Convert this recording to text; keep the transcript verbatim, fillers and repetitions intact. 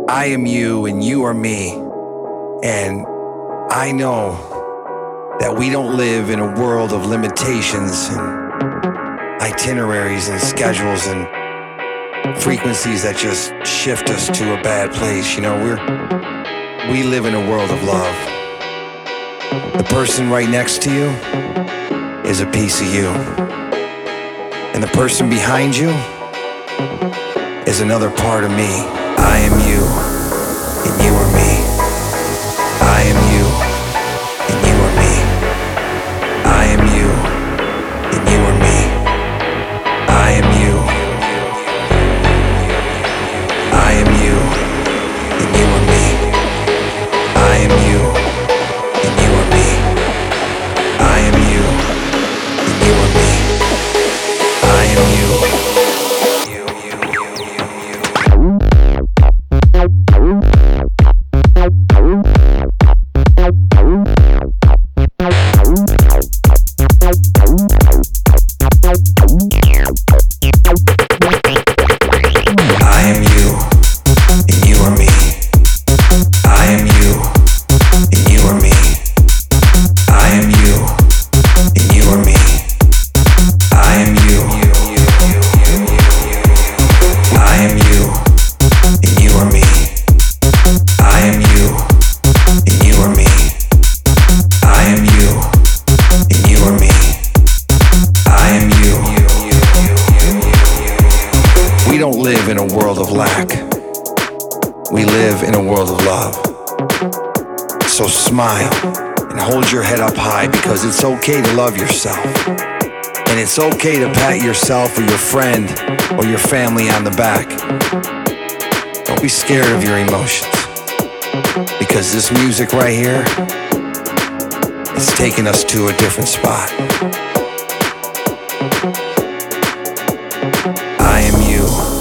I am you and you are me. And I know that we don't live in a world of limitations and itineraries and schedules and frequencies that just shift us to a bad place. You know, we're we live in a world of love. The person right next to you is a piece of you. And the person behind you is another part of me. I am you, and you are me. I am you, and you are me. I am you, and you are me. I am you. I am you, and you are me. I am you, and you are me. I am you, and you are me. I am you. We don't live in a world of lack. We live in a world of love. So smile and hold your head up high, because it's okay to love yourself. And it's okay to pat yourself or your friend or your family on the back. Don't be scared of your emotions, because this music right here is taking us to a different spot. I am you.